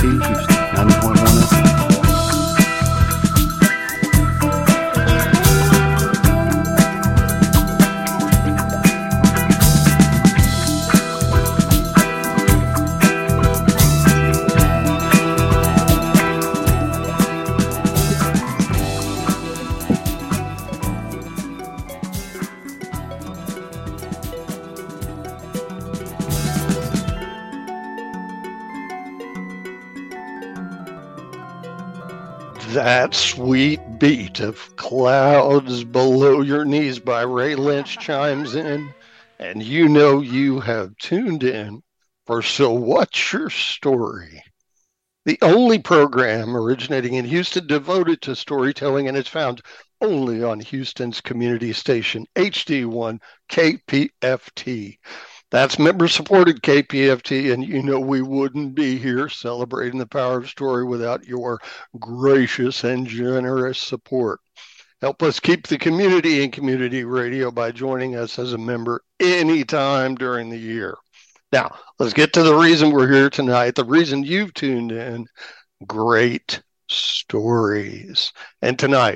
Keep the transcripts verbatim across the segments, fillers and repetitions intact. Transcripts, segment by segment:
T Houston, ninety point one F M. That sweet beat of Clouds Below Your Knees by Ray Lynch chimes in, and you know you have tuned in for So What's Your Story? The only program originating in Houston devoted to storytelling, and it's found only on Houston's community station, H D one K P F T. That's member-supported K P F T, and you know we wouldn't be here celebrating the power of story without your gracious and generous support. Help us keep the community in community radio by joining us as a member anytime during the year. Now, let's get to the reason we're here tonight, the reason you've tuned in, great stories. And tonight,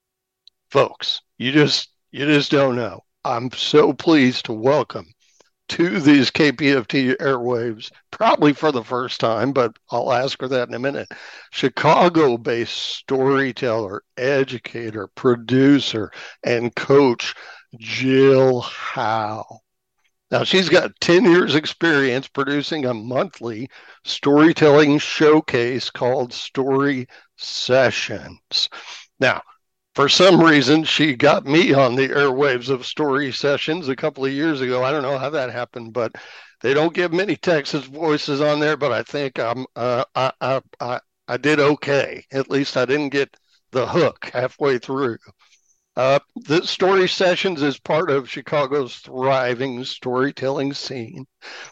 folks, you just you just don't know. I'm so pleased to welcome to these K P F T airwaves, probably for the first time, but I'll ask her that in a minute. Chicago-based storyteller, educator, producer, and coach, Jill Howe. Now, she's got ten years experience producing a monthly storytelling showcase called Story Sessions. Now, for some reason, she got me on the airwaves of Story Sessions a couple of years ago. I don't know how that happened, but they don't give many Texas voices on there, but I think I'm, uh, I, I, I, I did okay. At least I didn't get the hook halfway through. Uh, the Story Sessions is part of Chicago's thriving storytelling scene.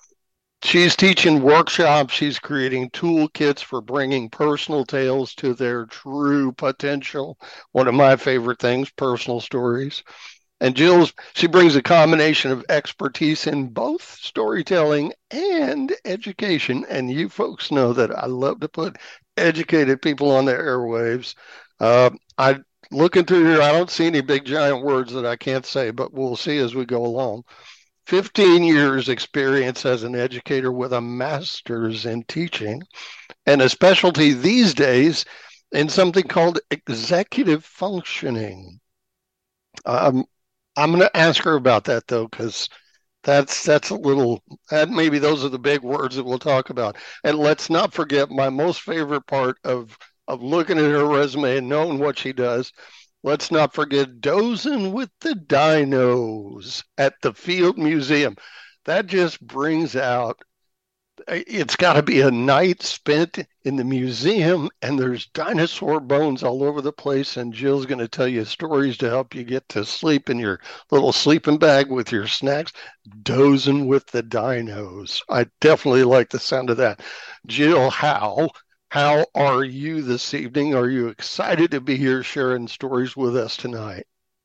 She's teaching workshops. She's creating toolkits for bringing personal tales to their true potential. One of my favorite things, personal stories. And Jill's, she brings a combination of expertise in both storytelling and education. And you folks know that I love to put educated people on the airwaves. Uh, I looking through here, I don't see any big giant words that I can't say, but we'll see as we go along. fifteen years experience as an educator with a master's in teaching and a specialty these days in something called executive functioning. Um, I'm going to ask her about that though, because that's that's a little, that maybe those are the big words that we'll talk about. And let's not forget my most favorite part of of looking at her resume and knowing what she does. Let's not forget dozing with the dinos at the Field Museum. That just brings out, it's got to be a night spent in the museum, and there's dinosaur bones all over the place, and Jill's going to tell you stories to help you get to sleep in your little sleeping bag with your snacks. Dozing with the dinos. I definitely like the sound of that. Jill Howe. How are you this evening? Are you excited to be here sharing stories with us tonight?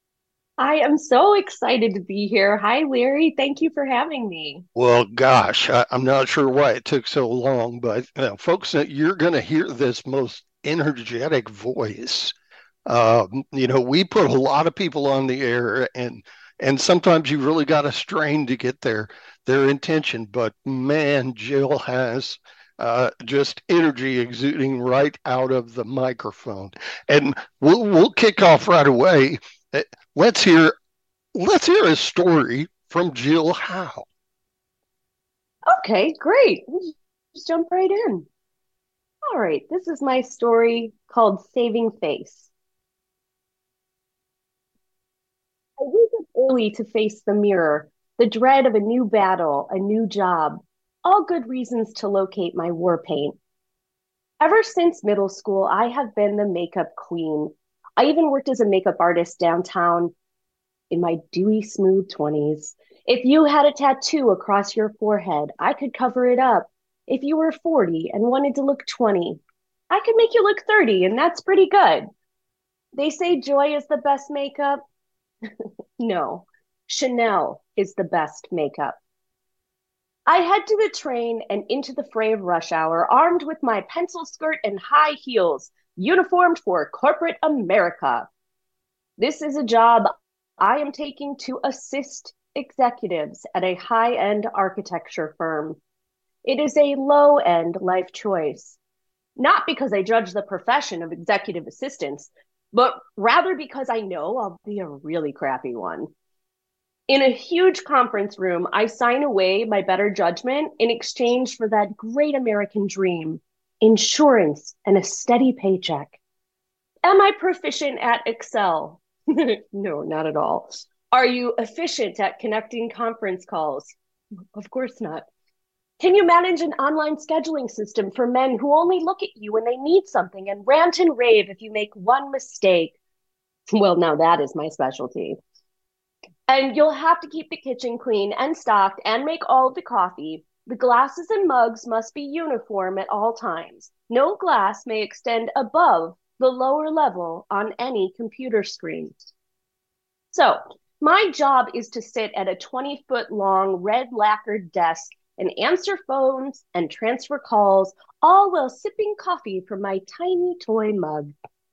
I am so excited to be here. Hi, Larry. Thank you for having me. Well, gosh, I, I'm not sure why it took so long, but you know, folks, you're going to hear this most energetic voice. Um, you know, we put a lot of people on the air, and and sometimes you really got to strain to get their their intention. But man, Jill has uh, just energy exuding right out of the microphone. And we'll we'll kick off right away. Uh, Let's hear let's hear a story from Jill Howe. Okay, great. We'll just jump right in. All right, this is my story called Saving Face. I wake up early to face the mirror, the dread of a new battle, a new job, all good reasons to locate my war paint. Ever since middle school, I have been the makeup queen. I even worked as a makeup artist downtown in my dewy smooth twenties. If you had a tattoo across your forehead, I could cover it up. If you were forty and wanted to look twenty, I could make you look thirty, and that's pretty good. They say joy is the best makeup. No, Chanel is the best makeup. I head to the train and into the fray of rush hour, armed with my pencil skirt and high heels, uniformed for corporate America. This is a job I am taking to assist executives at a high-end architecture firm. It is a low-end life choice, not because I judge the profession of executive assistants, but rather because I know I'll be a really crappy one. In a huge conference room, I sign away my better judgment in exchange for that great American dream, insurance and a steady paycheck. Am I proficient at Excel? No, not at all. Are you efficient at connecting conference calls? Of course not. Can you manage an online scheduling system for men who only look at you when they need something and rant and rave if you make one mistake? Well, now that is my specialty. And you'll have to keep the kitchen clean and stocked and make all of the coffee. The glasses and mugs must be uniform at all times. No glass may extend above the lower level on any computer screen. So, my job is to sit at a twenty foot long red lacquered desk and answer phones and transfer calls, all while sipping coffee from my tiny toy mug.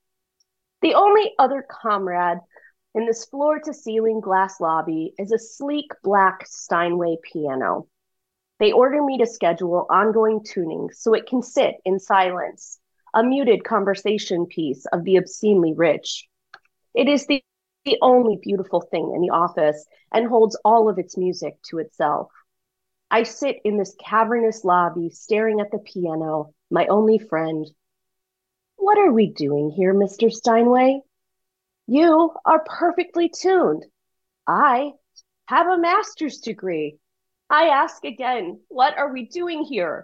The only other comrade in this floor-to-ceiling glass lobby is a sleek black Steinway piano. They order me to schedule ongoing tuning so it can sit in silence, a muted conversation piece of the obscenely rich. It is the, the only beautiful thing in the office and holds all of its music to itself. I sit in this cavernous lobby staring at the piano, my only friend. What are we doing here, Mister Steinway? You are perfectly tuned. I have a master's degree. I ask again, what are we doing here?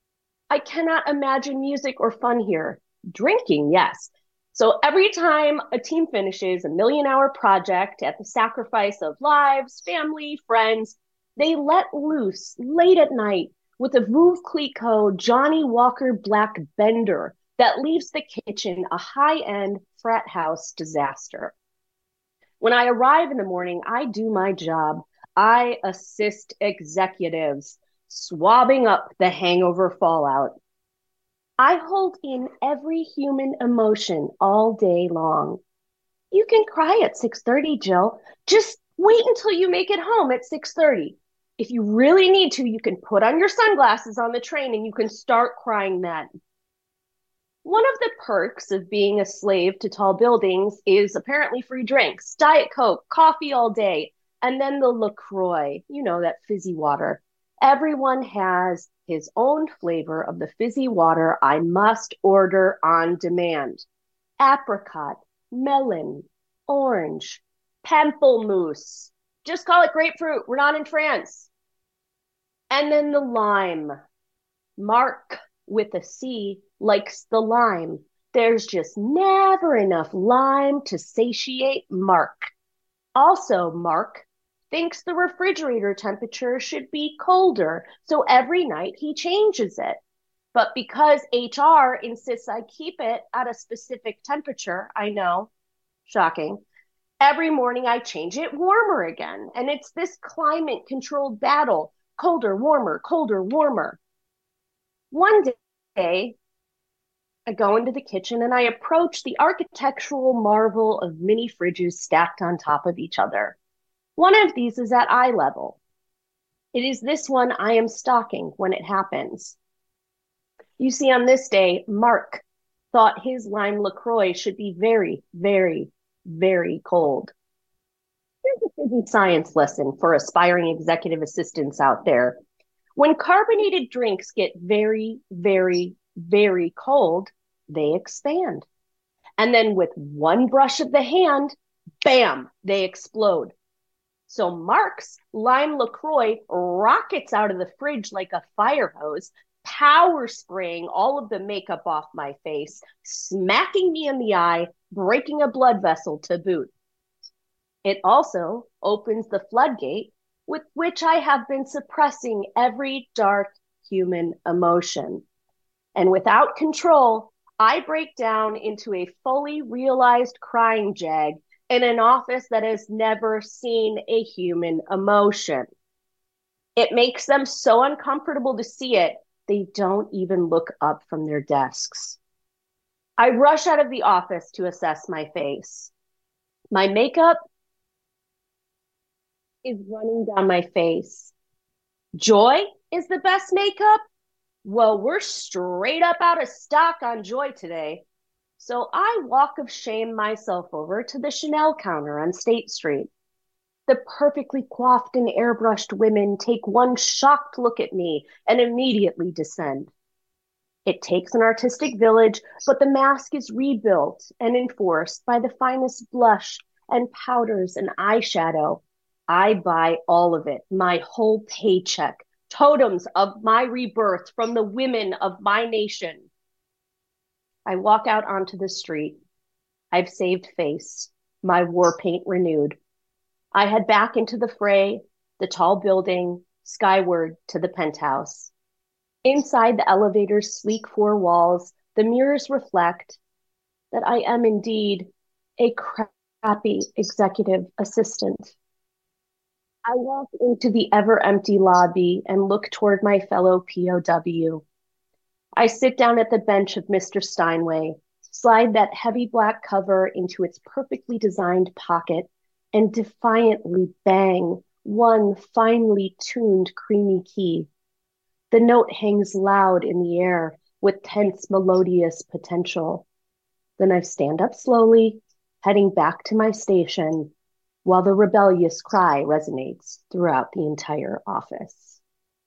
I cannot imagine music or fun here. Drinking, yes. So every time a team finishes a million hour project at the sacrifice of lives, family, friends, they let loose late at night with a Veuve Clicquot Johnny Walker Black bender that leaves the kitchen a high-end frat house disaster. When I arrive in the morning, I do my job. I assist executives, swabbing up the hangover fallout. I hold in every human emotion all day long. You can cry at six thirty, Jill. Just wait until you make it home at six thirty. If you really need to, you can put on your sunglasses on the train and you can start crying then. One of the perks of being a slave to tall buildings is apparently free drinks, Diet Coke, coffee all day, and then the LaCroix, you know, that fizzy water. Everyone has his own flavor of the fizzy water I must order on demand. Apricot, melon, orange, pamplemousse. Just call it grapefruit. We're not in France. And then the lime. Mark with a C likes the lime. There's just never enough lime to satiate Mark. Also, Mark thinks the refrigerator temperature should be colder, so every night he changes it. But because H R insists I keep it at a specific temperature, I know, shocking, every morning I change it warmer again. And it's this climate-controlled battle, colder, warmer, colder, warmer. One day, I go into the kitchen and I approach the architectural marvel of mini fridges stacked on top of each other. One of these is at eye level. It is this one I am stocking when it happens. You see, on this day, Mark thought his lime LaCroix should be very, very, very cold. Here's a science lesson for aspiring executive assistants out there. When carbonated drinks get very, very, very cold, they expand. And then with one brush of the hand, bam, they explode. So Mark's lime LaCroix rockets out of the fridge like a fire hose, power spraying all of the makeup off my face, smacking me in the eye, breaking a blood vessel to boot. It also opens the floodgate with which I have been suppressing every dark human emotion. And without control, I break down into a fully realized crying jag in an office that has never seen a human emotion. It makes them so uncomfortable to see it, they don't even look up from their desks. I rush out of the office to assess my face. My makeup is running down my face. Joy is the best makeup? Well, we're straight up out of stock on Joy today. So I walk of shame myself over to the Chanel counter on State Street. The perfectly coiffed and airbrushed women take one shocked look at me and immediately descend. It takes an artistic village, but the mask is rebuilt and enforced by the finest blush and powders and eyeshadow. I buy all of it, my whole paycheck, totems of my rebirth from the women of my nation. I walk out onto the street. I've saved face, my war paint renewed. I head back into the fray, the tall building, skyward to the penthouse. Inside the elevator's sleek four walls, the mirrors reflect that I am indeed a crappy executive assistant. I walk into the ever-empty lobby and look toward my fellow P O W. I sit down at the bench of Mister Steinway, slide that heavy black cover into its perfectly designed pocket, and defiantly bang one finely tuned creamy key. The note hangs loud in the air with tense melodious potential. Then I stand up slowly, heading back to my station, while the rebellious cry resonates throughout the entire office.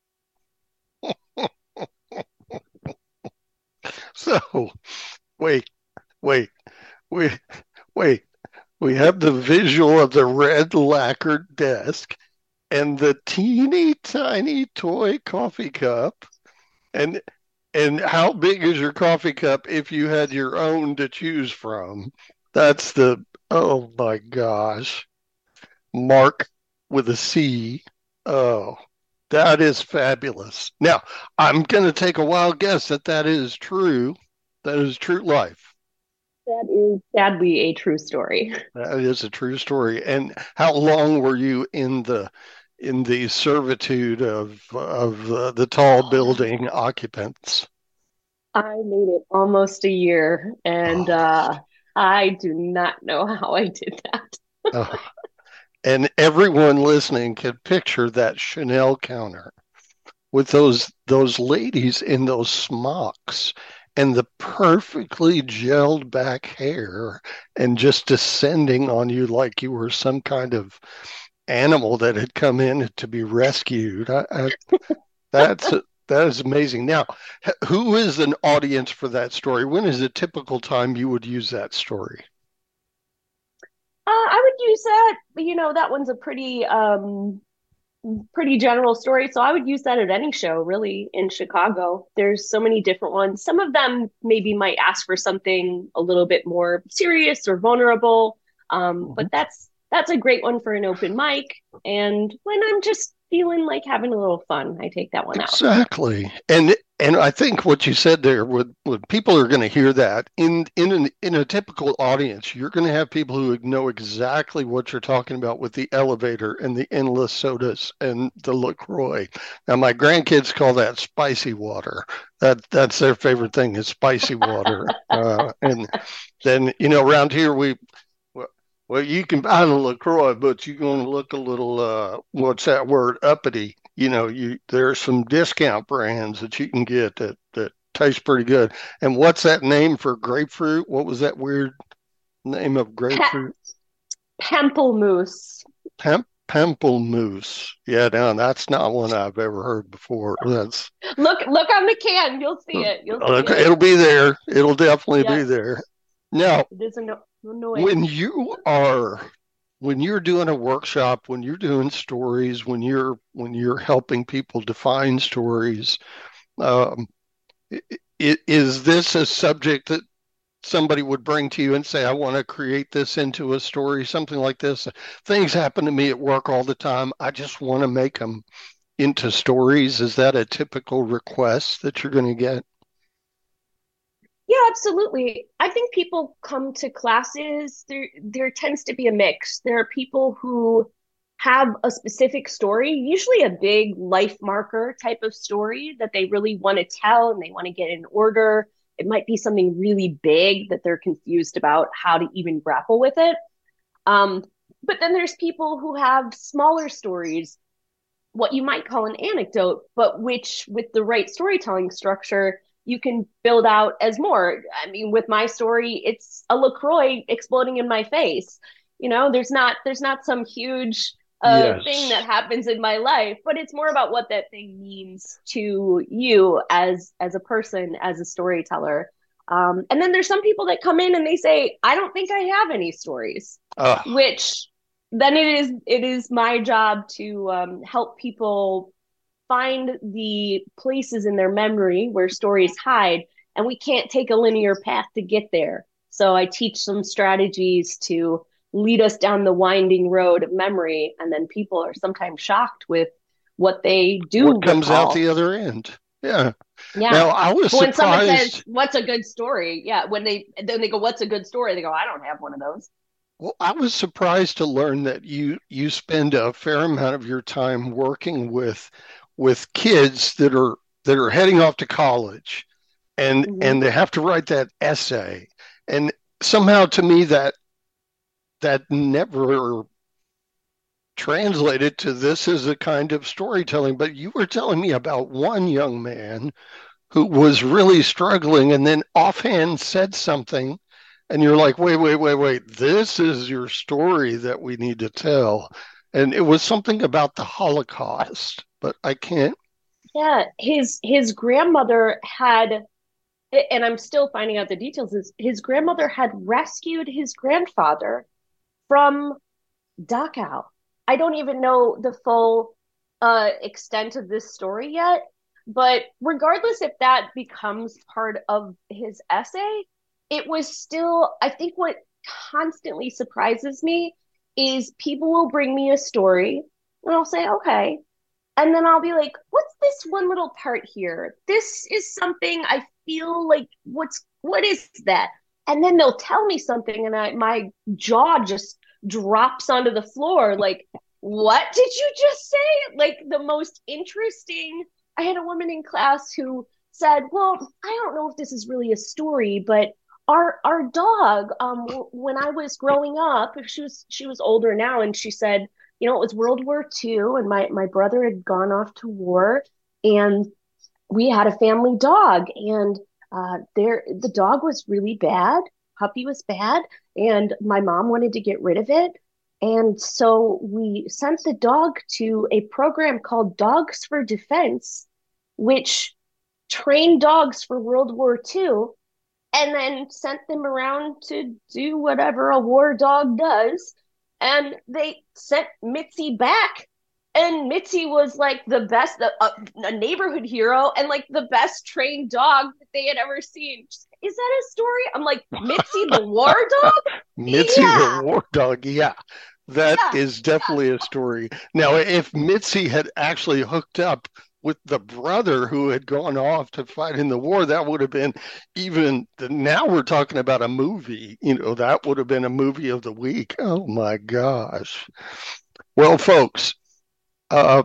So, wait, wait, wait, wait. We have the visual of the red lacquered desk and the teeny tiny toy coffee cup. And and how big is your coffee cup if you had your own to choose from? That's the, oh my gosh. Mark with a C. Oh, that is fabulous. Now, I'm going to take a wild guess that that is true. That is true life. That is sadly a true story. That is a true story. And how long were you in the in the servitude of of uh, the tall building occupants? I made it almost a year, and Oh, uh, I do not know how I did that. oh. And everyone listening can picture that Chanel counter with those those ladies in those smocks and the perfectly gelled back hair and just descending on you like you were some kind of animal that had come in to be rescued. I, I, that's that is amazing. Now, who is an audience for that story? When is a typical time you would use that story? Uh, I would use that. You know, that one's a pretty um, pretty general story. So I would use that at any show, really, in Chicago. There's so many different ones. Some of them maybe might ask for something a little bit more serious or vulnerable. Um, but that's that's a great one for an open mic. And when I'm just feeling like having a little fun, I take that one out. Exactly. And and I think what you said there, when, when people are going to hear that in in an, in a typical audience, you're going to have people who know exactly what you're talking about with the elevator and the endless sodas and the LaCroix. Now, my grandkids call that spicy water. That that's their favorite thing is spicy water. Uh, and then you know around here we well, well, you can buy the LaCroix, but you're going to look a little, uh, what's that word, uppity. You know, you there are some discount brands that you can get that, that taste pretty good. And what's that name for grapefruit? What was that weird name of grapefruit? Pamplemousse. Pem Pamplemousse. Yeah, now that's not one I've ever heard before. That's Look, look on the can. You'll see it. You'll see okay. it. It'll be there. It'll definitely be Yes, there. Now, it is anno- annoying. when you are when you're doing a workshop, when you're doing stories, when you're when you're helping people define stories, um, i- is this a subject that somebody would bring to you and say, I want to create this into a story, something like this? Things happen to me at work all the time. I just want to make them into stories. Is that a typical request that you're going to get? Yeah, absolutely. I think people come to classes, there there tends to be a mix. There are people who have a specific story, usually a big life marker type of story that they really want to tell and they want to get in order. It might be something really big that they're confused about how to even grapple with it. Um, but then there's people who have smaller stories, what you might call an anecdote, but which, with the right storytelling structure, you can build out as more. I mean, with my story, it's a LaCroix exploding in my face. You know, there's not there's not some huge uh, thing that Yes. happens in my life, but it's more about what that thing means to you as as a person, as a storyteller. Um, and then there's some people that come in and they say, "I don't think I have any stories," Uh, which then it is it is my job to um, help people find the places in their memory where stories hide, and we can't take a linear path to get there. So I teach some strategies to lead us down the winding road of memory, and then people are sometimes shocked with what they do what comes out the recall. other end? Yeah. Yeah. Now, I was But when someone says, surprised. "What's a good story?" Yeah, when they then they go, "What's a good story?" They go, "I don't have one of those." Well, I was surprised to learn that you you spend a fair amount of your time working with with kids that are that are heading off to college and Mm-hmm. and they have to write that essay. And somehow to me that that never translated to this as a kind of storytelling. But you were telling me about one young man who was really struggling and then offhand said something, and you're like, wait, wait, wait, wait, this is your story that we need to tell. And it was something about the Holocaust, but I can't. Yeah, his his grandmother had, and I'm still finding out the details, is his grandmother had rescued his grandfather from Dachau. I don't even know the full uh, extent of this story yet, but regardless if that becomes part of his essay, it was still, I think what constantly surprises me is people will bring me a story and I'll say, okay. And then I'll be like, what's this one little part here? This is something I feel like, what's, what is that? And then they'll tell me something and I, my jaw just drops onto the floor. Like, what did you just say? Like the most interesting. I had a woman in class who said, well, I don't know if this is really a story, but our our dog, um, when I was growing up, she was she was older now, and she said, you know, it was World War Two, and my my brother had gone off to war, and we had a family dog, and uh, there the dog was really bad. Puppy was bad, and my mom wanted to get rid of it, and so we sent the dog to a program called Dogs for Defense, which trained dogs for World War Two, and then sent them around to do whatever a war dog does. And they sent Mitzi back. And Mitzi was like the best, a, a neighborhood hero, and like the best trained dog that they had ever seen. Is that a story? I'm like, Mitzi the war dog? Mitzi the Yeah, War Dog, yeah, that yeah, is yeah. definitely a story. Now, if Mitzi had actually hooked up with the brother who had gone off to fight in the war, that would have been even, now we're talking about a movie, you know, that would have been a movie of the week. Oh my gosh. Well, folks, uh,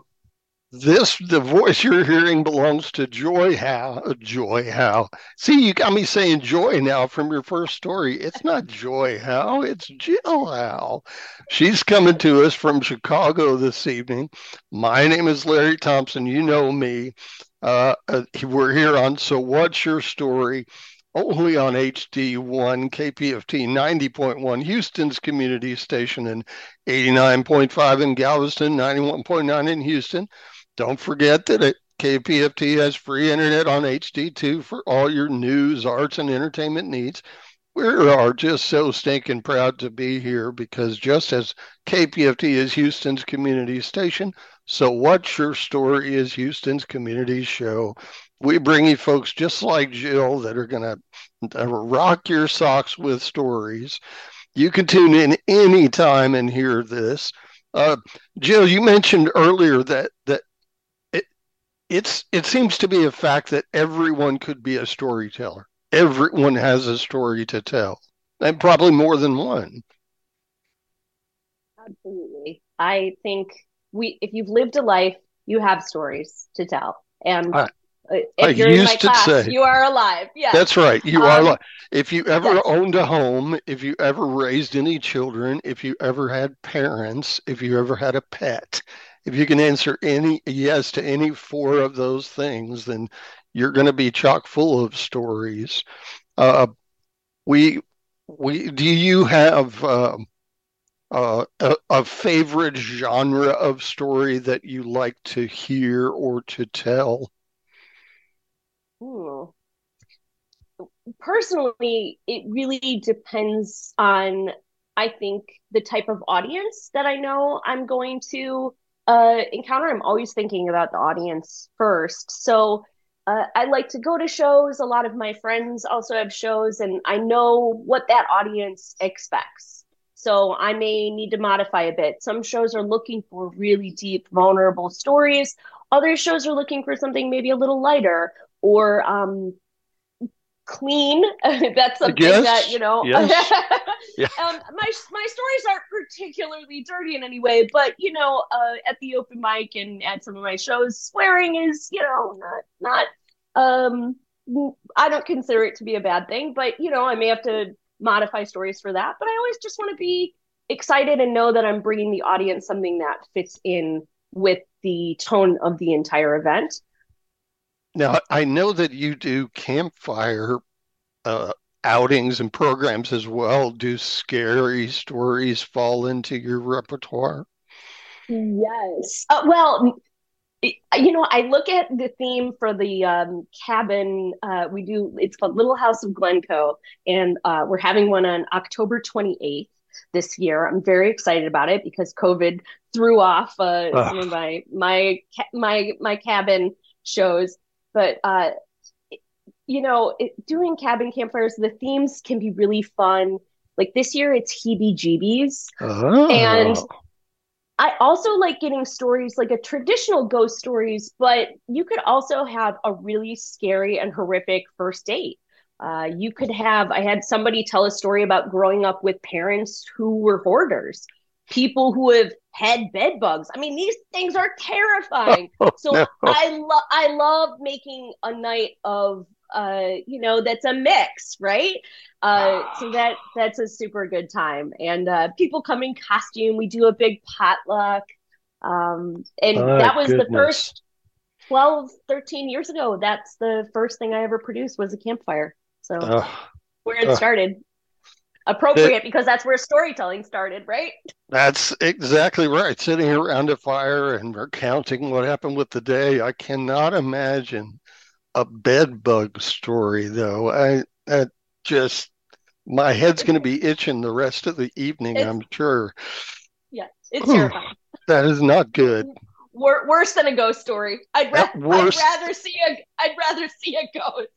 this the voice you're hearing belongs to Joy Howe. Joy Howe. See, you got me saying Joy now from your first story. It's not Joy Howe, it's Jill Howe. She's coming to us from Chicago this evening. My name is Larry Thompson. You know me. Uh, uh, we're here on So What's Your Story? Only on H D one, K P F T ninety point one, Houston's community station, and eighty-nine point five in Galveston, ninety-one point nine in Houston. Don't forget that it, K P F T has free internet on H D two for all your news, arts, and entertainment needs. We are just so stinking proud to be here because just as K P F T is Houston's community station, So What's Your Story is Houston's community show. We bring you folks just like Jill that are going to rock your socks with stories. You can tune in anytime and hear this. Uh, Jill, you mentioned earlier that that it, it's it seems to be a fact that everyone could be a storyteller. Everyone has a story to tell, and probably more than one. Absolutely. I think we, if you've lived a life, you have stories to tell. And I, uh, I if you're in my used to class, say, you are alive. Yes. that's right. You are Um, like, if you ever yes. owned a home, if you ever raised any children, if you ever had parents, if you ever had a pet, if you can answer any yes to any four of those things, then you're going to be chock full of stories. Uh, we, we, do you have uh, uh, a, a favorite genre of story that you like to hear or to tell? Ooh. Personally, it really depends on, I think, the type of audience that I know I'm going to uh, encounter. I'm always thinking about the audience first. So uh, I like to go to shows. A lot of my friends also have shows, and I know what that audience expects. So I may need to modify a bit. Some shows are looking for really deep, vulnerable stories. Other shows are looking for something maybe a little lighter or um, clean. That's something that, Yes, you know, um, yes, yeah. my my stories aren't particularly dirty in any way, but you know, uh, at the open mic and at some of my shows, swearing is, you know, not not um I don't consider it to be a bad thing, but you know, I may have to modify stories for that. But I always just want to be excited and know that I'm bringing the audience something that fits in with the tone of the entire event. Now, I know that you do campfire uh, outings and programs as well. Do scary stories fall into your repertoire? Yes. Uh, well, you know, I look at the theme for the um, cabin. Uh, we do, it's called Little House of Glencoe, and uh, we're having one on October twenty-eighth this year. I'm very excited about it because COVID threw off uh, Uh, some of my my my my cabin shows. But uh, you know, it, doing cabin campfires, the themes can be really fun. Like this year, it's heebie-jeebies, and oh, I also like getting stories like a traditional ghost stories, but you could also have a really scary and horrific first date. Uh, you could have, I had somebody tell a story about growing up with parents who were hoarders, people who have had bed bugs. I mean, these things are terrifying. oh So no. I love, I love making a night of, uh, you know, that's a mix, right? Uh, so that that's a super good time, and uh, people come in costume. We do a big potluck, um, and My that was the goodness. first twelve, thirteen years ago. That's the first thing I ever produced was a campfire. So Uh, where it uh, started, that, appropriate because that's where storytelling started, right? that's exactly right. Sitting around a fire and recounting what happened with the day. I cannot imagine a bed bug story, though. I that just my head's going to be itching the rest of the evening, It's I'm sure. yeah, it's Whew, terrifying. that is not good. Wor- worse than a ghost story. I'd ra- At I'd worst, rather see a I'd rather see a ghost.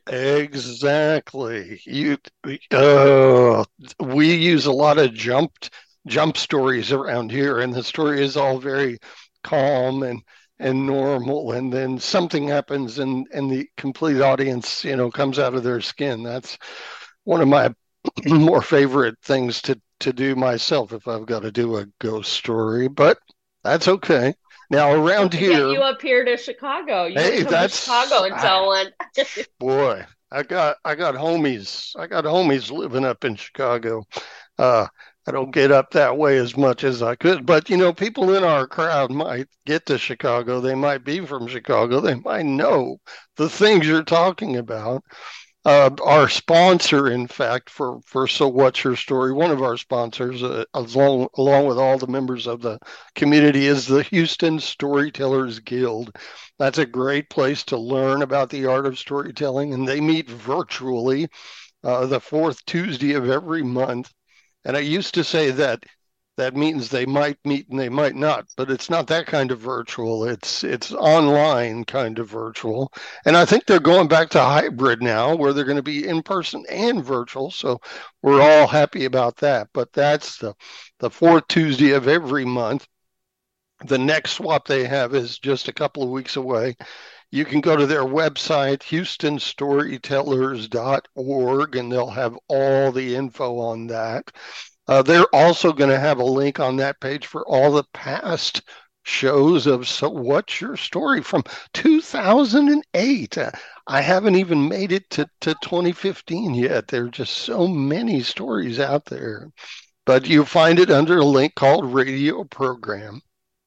exactly. You, uh, we use a lot of jumped jump stories around here, and the story is all very calm and and normal, and then something happens, and and the complete audience, you know, comes out of their skin. That's one of my more favorite things to to do myself if I've got to do a ghost story, but that's okay. Now We'll around have to get here, you up here to Chicago. You got to hey, come to that's Chicago and ah, tell one. boy, I got I got homies. I got homies living up in Chicago. Uh, I don't get up that way as much as I could, but you know, people in our crowd might get to Chicago. They might be from Chicago. They might know the things you're talking about. Uh, our sponsor, in fact, for, for So What's Your Story, one of our sponsors, uh, along, along with all the members of the community, is the Houston Storytellers Guild. That's a great place to learn about the art of storytelling, and they meet virtually uh, the fourth Tuesday of every month. And I used to say that that means they might meet and they might not, but it's not that kind of virtual. It's it's online kind of virtual. And I think they're going back to hybrid now where they're going to be in person and virtual. So we're all happy about that. But that's the the fourth Tuesday of every month. The next swap they have is just a couple of weeks away. You can go to their website, houston storytellers dot org, and they'll have all the info on that. Uh, they're also going to have a link on that page for all the past shows of So What's Your Story from two thousand eight. Uh, I haven't even made it to, to twenty fifteen yet. There are just so many stories out there. But you find it under a link called Radio Program.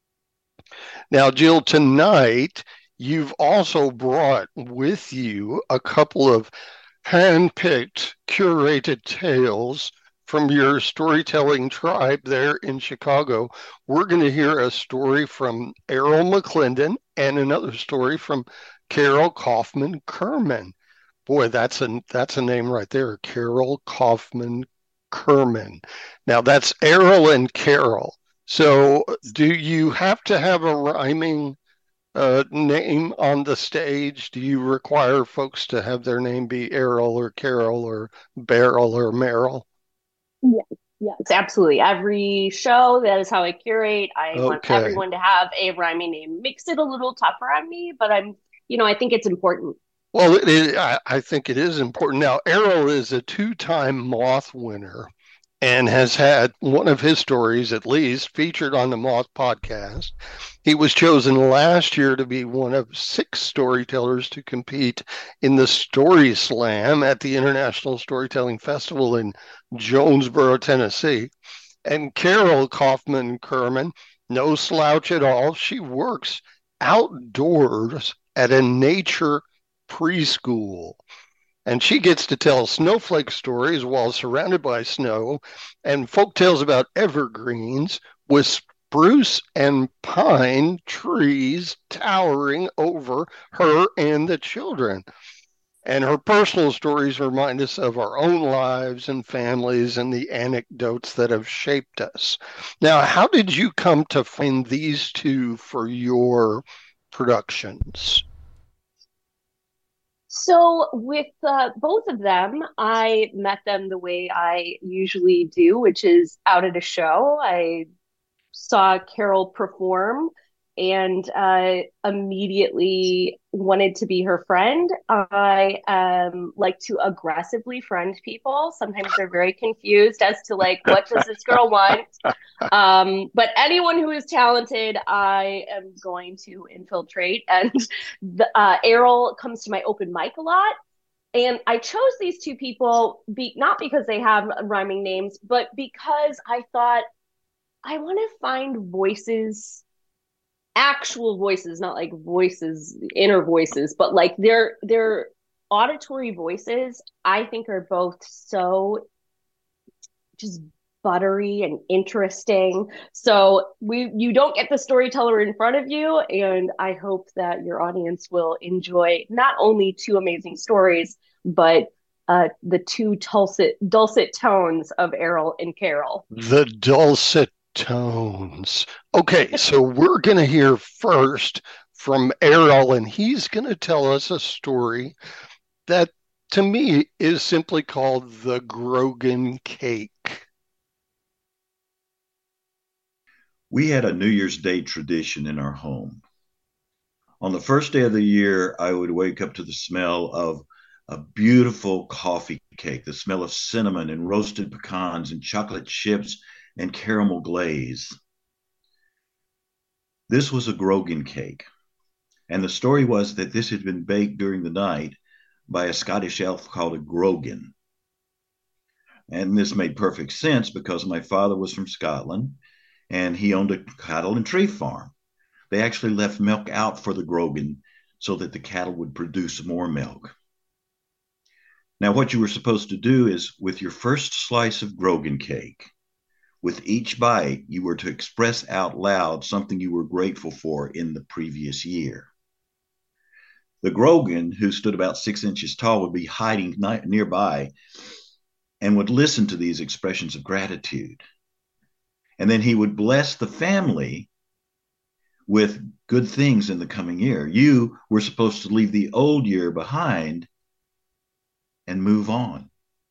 Now, Jill, tonight you've also brought with you a couple of hand-picked, curated tales from your storytelling tribe there in Chicago. We're going to hear a story from Errol McClendon and another story from Carol Kaufman Kerman. Boy, that's a that's a name right there, Carol Kaufman Kerman. Now that's Errol and Carol. So do you have to have a rhyming uh, name on the stage? Do you require folks to have their name be Errol or Carol or Beryl or Meryl? Yes, yes, absolutely. Every show, that is how I curate. I want Okay. everyone to have a rhyming name. Makes it a little tougher on me, but I'm, you know, I think it's important. Well, it, it, I, I think it is important. Now, Errol is a two-time Moth winner and has had one of his stories, at least, featured on the Moth podcast. He was chosen last year to be one of six storytellers to compete in the Story Slam at the International Storytelling Festival in Jonesboro, Tennessee. And Carol Kaufman Kerman, no slouch at all. She works outdoors at a nature preschool. And she gets to tell snowflake stories while surrounded by snow and folk tales about evergreens with spruce and pine trees towering over her and the children. And her personal stories remind us of our own lives and families and the anecdotes that have shaped us. Now, how did you come to find these two for your productions? So with uh, both of them, I met them the way I usually do, which is out at a show. I saw Carol perform and uh, immediately wanted to be her friend. I um, like to aggressively friend people. Sometimes they're very confused as to like, what does this girl want? Um, but anyone who is talented, I am going to infiltrate. And the, uh, Errol comes to my open mic a lot. And I chose these two people be, not because they have rhyming names, but because I thought I want to find voices, actual voices, not like voices, inner voices, but like their their auditory voices, I think are both so just buttery and interesting. So we you don't get the storyteller in front of you, and I hope that your audience will enjoy not only two amazing stories, but uh, the two dulcet dulcet tones of Errol and Carol. The dulcet tones. Okay, so we're going to hear first from Errol, and he's going to tell us a story that to me is simply called the Grogan Cake. We had a New Year's Day tradition in our home. On the first day of the year, I would wake up to the smell of a beautiful coffee cake, the smell of cinnamon and roasted pecans and chocolate chips and caramel glaze. This was a Grogan cake. And the story was that this had been baked during the night by a Scottish elf called a Grogan. And this made perfect sense because my father was from Scotland and he owned a cattle and tree farm. They actually left milk out for the Grogan so that the cattle would produce more milk. Now, what you were supposed to do is with your first slice of Grogan cake, with each bite, you were to express out loud something you were grateful for in the previous year. The Grogan, who stood about six inches tall, would be hiding nearby and would listen to these expressions of gratitude. And then he would bless the family with good things in the coming year. You were supposed to leave the old year behind and move on.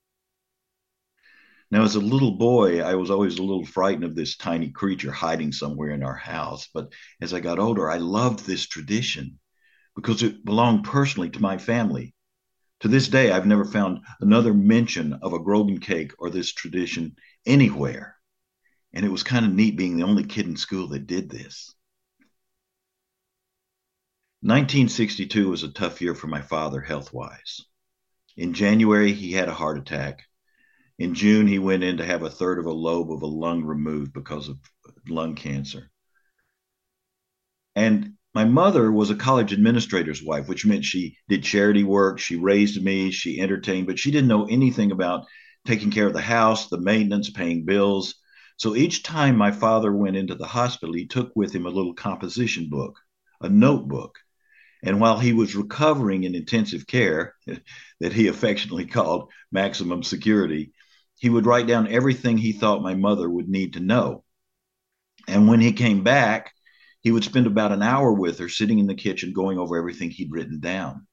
Now, as a little boy, I was always a little frightened of this tiny creature hiding somewhere in our house. But as I got older, I loved this tradition because it belonged personally to my family. To this day, I've never found another mention of a Grogan cake or this tradition anywhere. And it was kind of neat being the only kid in school that did this. nineteen sixty-two was a tough year for my father health wise. In January, he had a heart attack. In June, he went in to have a third of a lobe of a lung removed because of lung cancer. And my mother was a college administrator's wife, which meant she did charity work. She raised me, she entertained, but she didn't know anything about taking care of the house, the maintenance, paying bills. So each time my father went into the hospital, he took with him a little composition book, a notebook. And while he was recovering in intensive care, that he affectionately called maximum security, he would write down everything he thought my mother would need to know. And when he came back, he would spend about an hour with her sitting in the kitchen going over everything he'd written down.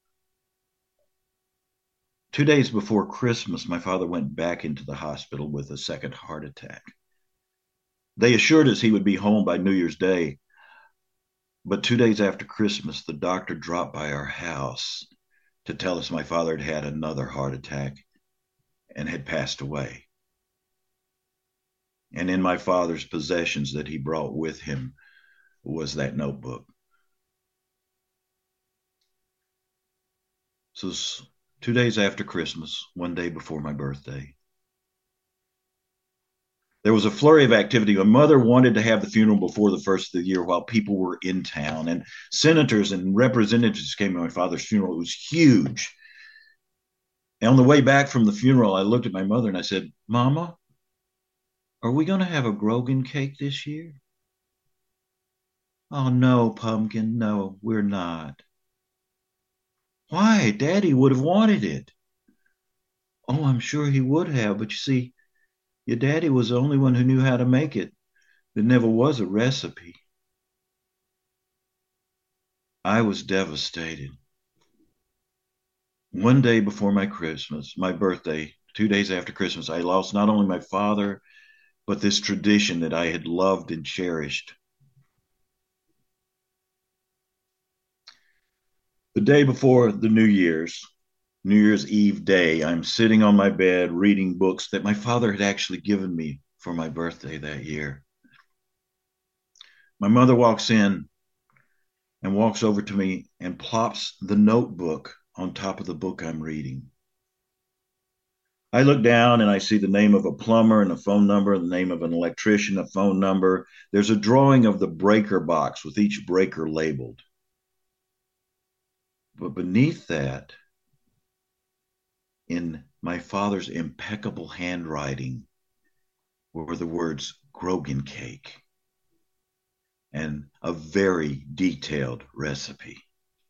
Two days before Christmas, my father went back into the hospital with a second heart attack. They assured us he would be home by New Year's Day. But two days after Christmas, the doctor dropped by our house to tell us my father had had another heart attack and had passed away. And in my father's possessions that he brought with him was that notebook. So two days after Christmas, one day before my birthday, there was a flurry of activity. My mother wanted to have the funeral before the first of the year while people were in town, and senators and representatives came to my father's funeral. It was huge. And on the way back from the funeral, I looked at my mother and I said, "Mama, are we going to have a Grogan cake this year?" "Oh, no, Pumpkin, no, we're not." "Why? Daddy would have wanted it." "Oh, I'm sure he would have, but you see, your daddy was the only one who knew how to make it. There never was a recipe." I was devastated. One day before my Christmas, my birthday, two days after Christmas, I lost not only my father, but this tradition that I had loved and cherished. The day before the New Year's, New Year's Eve day, I'm sitting on my bed reading books that my father had actually given me for my birthday that year. My mother walks in and walks over to me and plops the notebook on top of the book I'm reading. I look down and I see the name of a plumber and a phone number, the name of an electrician, a phone number. There's a drawing of the breaker box with each breaker labeled. But beneath that, in my father's impeccable handwriting, were the words Grogan cake and a very detailed recipe.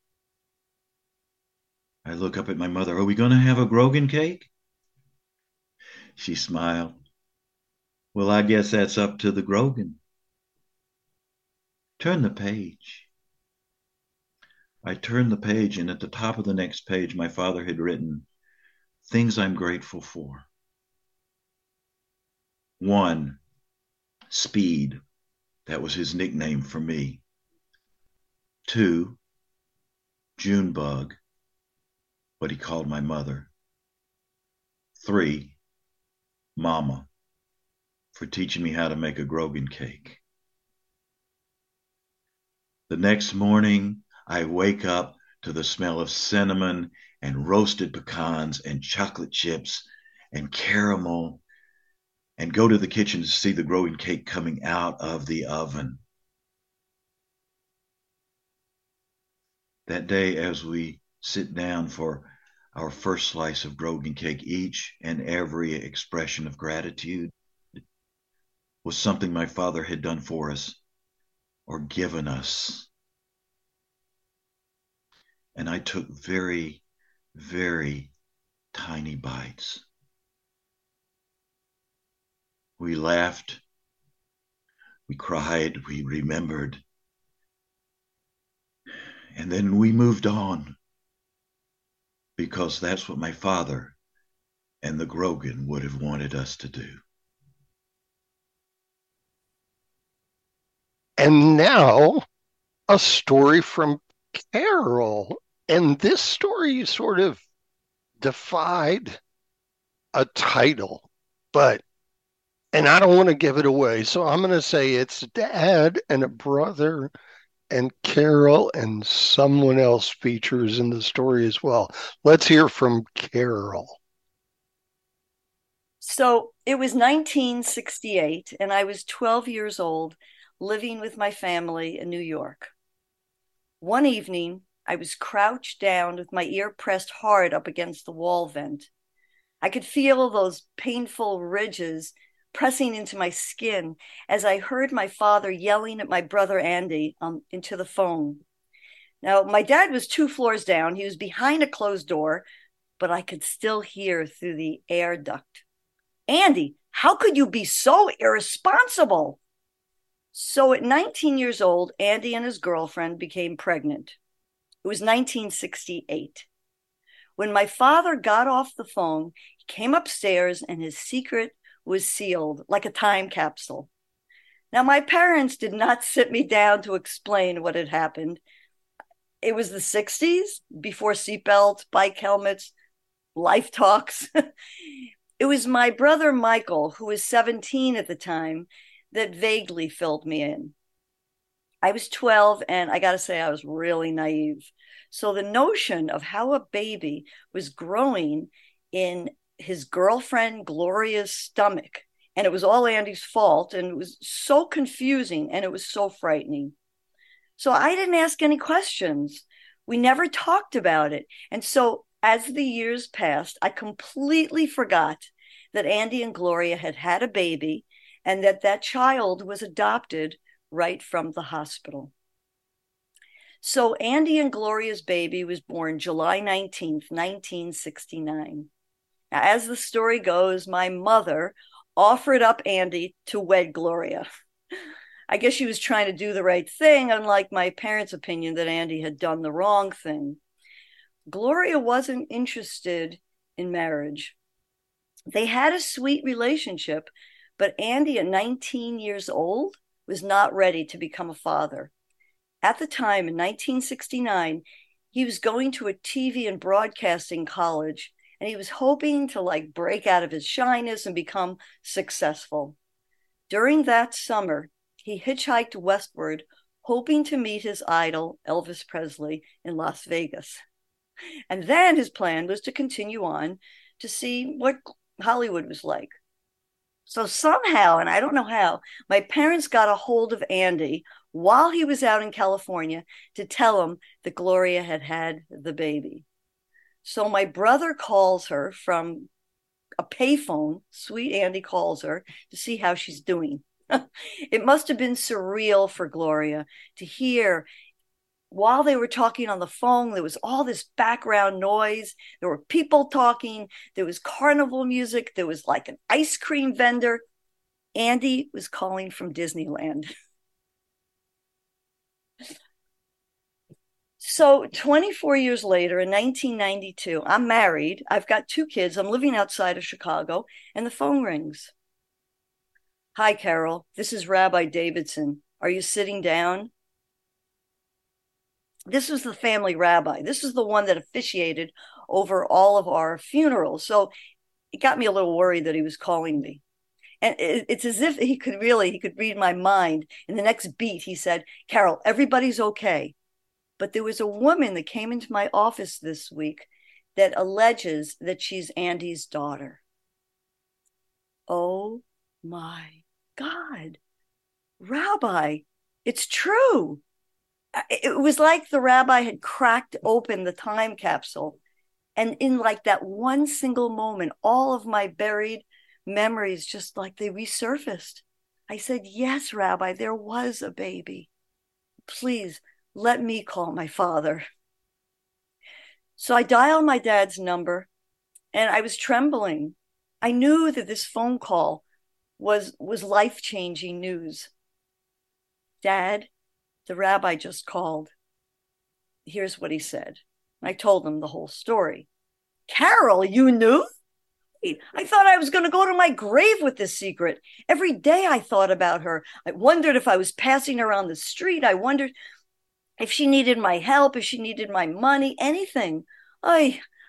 I look up at my mother. "Are we going to have a Grogan cake?" She smiled. "Well, I guess that's up to the Grogan. Turn the page." I turned the page, and at the top of the next page, my father had written, "Things I'm grateful for. One, Speed. That was his nickname for me. Two, Junebug, what he called my mother. Three, Mama, for teaching me how to make a Grogan cake." The next morning, I wake up to the smell of cinnamon and roasted pecans and chocolate chips and caramel, and go to the kitchen to see the Grogan cake coming out of the oven. That day, as we sit down for our first slice of Grogan cake, each and every expression of gratitude was something my father had done for us or given us. And I took very, very tiny bites. We laughed, we cried, we remembered, and then we moved on, because that's what my father and the Grogan would have wanted us to do. And now, a story from Carol. And this story sort of defied a title, but, and I don't want to give it away, so I'm going to say it's dad and a brother, and Carol and someone else features in the story as well. Let's hear from Carol. So it was nineteen sixty-eight, and I was twelve years old, living with my family in New York. One evening, I was crouched down with my ear pressed hard up against the wall vent. I could feel those painful ridges pressing into my skin as I heard my father yelling at my brother Andy um, into the phone. Now, my dad was two floors down. He was behind a closed door, but I could still hear through the air duct. Andy, how could you be so irresponsible? So at nineteen years old, Andy and his girlfriend became pregnant. It was nineteen sixty-eight. When my father got off the phone, he came upstairs and his secret was sealed like a time capsule. Now, my parents did not sit me down to explain what had happened. It was the sixties, before seatbelts, bike helmets, life talks. It was my brother Michael, who was seventeen at the time, that vaguely filled me in. I was twelve, and I got to say, I was really naive. So the notion of how a baby was growing in his girlfriend Gloria's stomach, and it was all Andy's fault, and it was so confusing, and it was so frightening. So I didn't ask any questions. We never talked about it. And so as the years passed, I completely forgot that Andy and Gloria had had a baby and that that child was adopted right from the hospital. So Andy and Gloria's baby was born July nineteenth, nineteen sixty-nine. Now, as the story goes, my mother offered up Andy to wed Gloria. I guess she was trying to do the right thing, unlike my parents' opinion that Andy had done the wrong thing. Gloria wasn't interested in marriage. They had a sweet relationship, but Andy, at nineteen years old, was not ready to become a father. At the time, in nineteen sixty-nine, he was going to a T V and broadcasting college, and he was hoping to like break out of his shyness and become successful. During that summer, he hitchhiked westward, hoping to meet his idol, Elvis Presley, in Las Vegas. And then his plan was to continue on to see what Hollywood was like. So somehow, and I don't know how, my parents got a hold of Andy while he was out in California to tell him that Gloria had had the baby. So my brother calls her from a payphone. Sweet Andy calls her to see how she's doing. It must have been surreal for Gloria to hear, while they were talking on the phone, there was all this background noise. There were people talking. There was carnival music. There was like an ice cream vendor. Andy was calling from Disneyland. So twenty-four years later, in nineteen ninety-two, I'm married. I've got two kids. I'm living outside of Chicago, and the phone rings. Hi, Carol. This is Rabbi Davidson. Are you sitting down? This was the family rabbi. This is the one that officiated over all of our funerals. So it got me a little worried that he was calling me. And it's as if he could really, he could read my mind. In the next beat, he said, Carol, everybody's okay. But there was a woman that came into my office this week that alleges that she's Andy's daughter. Oh my God. Rabbi, it's true. It was like the rabbi had cracked open the time capsule. And in like that one single moment, all of my buried memories just like they resurfaced. I said, yes, Rabbi, there was a baby. Please let me call my father. So I dialed my dad's number and I was trembling. I knew that this phone call was, was life-changing news. Dad, the rabbi just called. Here's what he said. I told him the whole story. Carol, you knew? I thought I was going to go to my grave with this secret. Every day I thought about her. I wondered if I was passing her on the street. I wondered if she needed my help, if she needed my money, anything. I,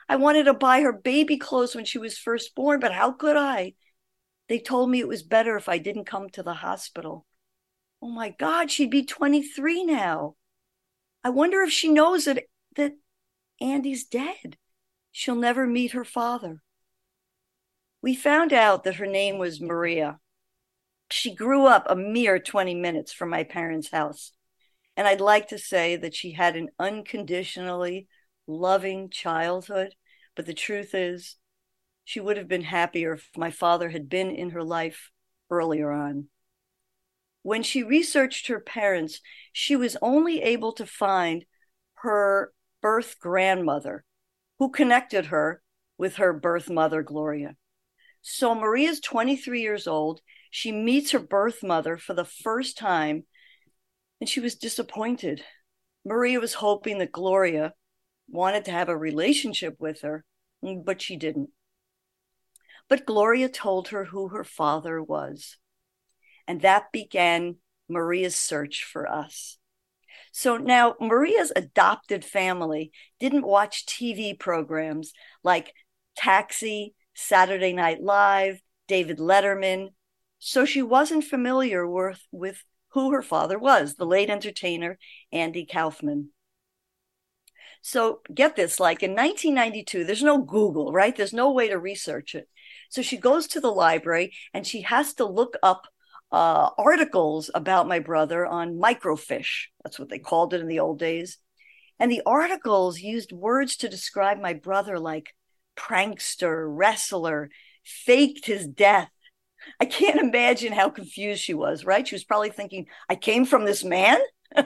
I wanted to buy her baby clothes when she was first born, but how could I? They told me it was better if I didn't come to the hospital. Oh my God, she'd be twenty-three now. I wonder if she knows that, that Andy's dead. She'll never meet her father. We found out that her name was Maria. She grew up a mere twenty minutes from my parents' house. And I'd like to say that she had an unconditionally loving childhood, but the truth is, she would have been happier if my father had been in her life earlier on. When she researched her parents, she was only able to find her birth grandmother, who connected her with her birth mother, Gloria. So Maria's twenty-three years old. She meets her birth mother for the first time, and she was disappointed. Maria was hoping that Gloria wanted to have a relationship with her, but she didn't. But Gloria told her who her father was, and that began Maria's search for us. So now Maria's adopted family didn't watch T V programs like Taxi, Saturday Night Live, David Letterman. So she wasn't familiar with, with who her father was, the late entertainer Andy Kaufman. So get this, like in nineteen ninety-two, there's no Google, right? There's no way to research it. So she goes to the library and she has to look up uh, articles about my brother on microfiche. That's what they called it in the old days. And the articles used words to describe my brother like prankster, wrestler, faked his death. I can't imagine how confused she was, right? She was probably thinking, I came from this man?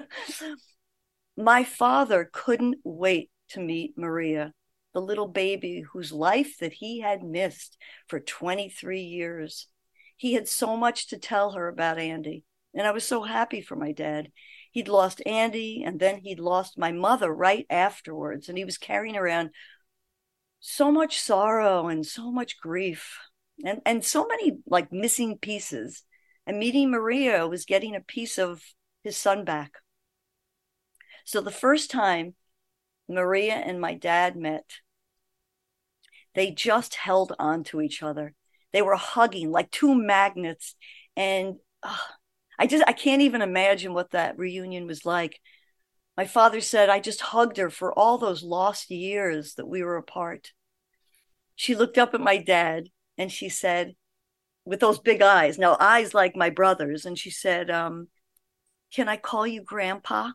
My father couldn't wait to meet Maria, the little baby whose life that he had missed for twenty-three years. He had so much to tell her about Andy, and I was so happy for my dad. He'd lost Andy, and then he'd lost my mother right afterwards, and he was carrying around so much sorrow and so much grief. And, and so many like missing pieces. And meeting Maria was getting a piece of his son back. So the first time Maria and my dad met, they just held on to each other. They were hugging like two magnets. And uh, I just, I can't even imagine what that reunion was like. My father said, I just hugged her for all those lost years that we were apart. She looked up at my dad and she said, with those big eyes, now eyes like my brother's, and she said, um, can I call you Grandpa?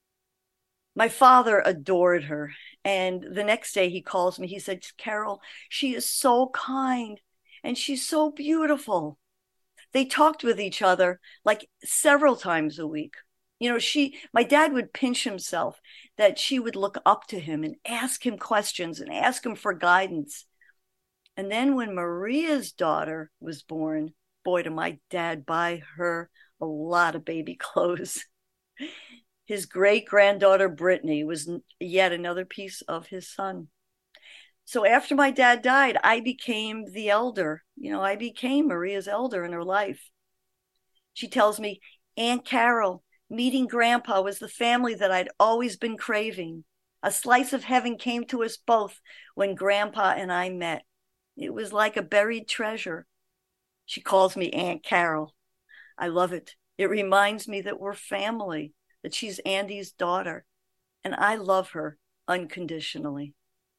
My father adored her. And the next day he calls me, he said, Carol, she is so kind and she's so beautiful. They talked with each other like several times a week. You know, she, my dad would pinch himself that she would look up to him and ask him questions and ask him for guidance. And then when Maria's daughter was born, boy, did my dad buy her a lot of baby clothes. His great-granddaughter, Brittany, was yet another piece of his son. So after my dad died, I became the elder. You know, I became Maria's elder in her life. She tells me, Aunt Carol, meeting Grandpa was the family that I'd always been craving. A slice of heaven came to us both when Grandpa and I met. It was like a buried treasure. She calls me Aunt Carol. I love it. It reminds me that we're family, that she's Andy's daughter, and I love her unconditionally.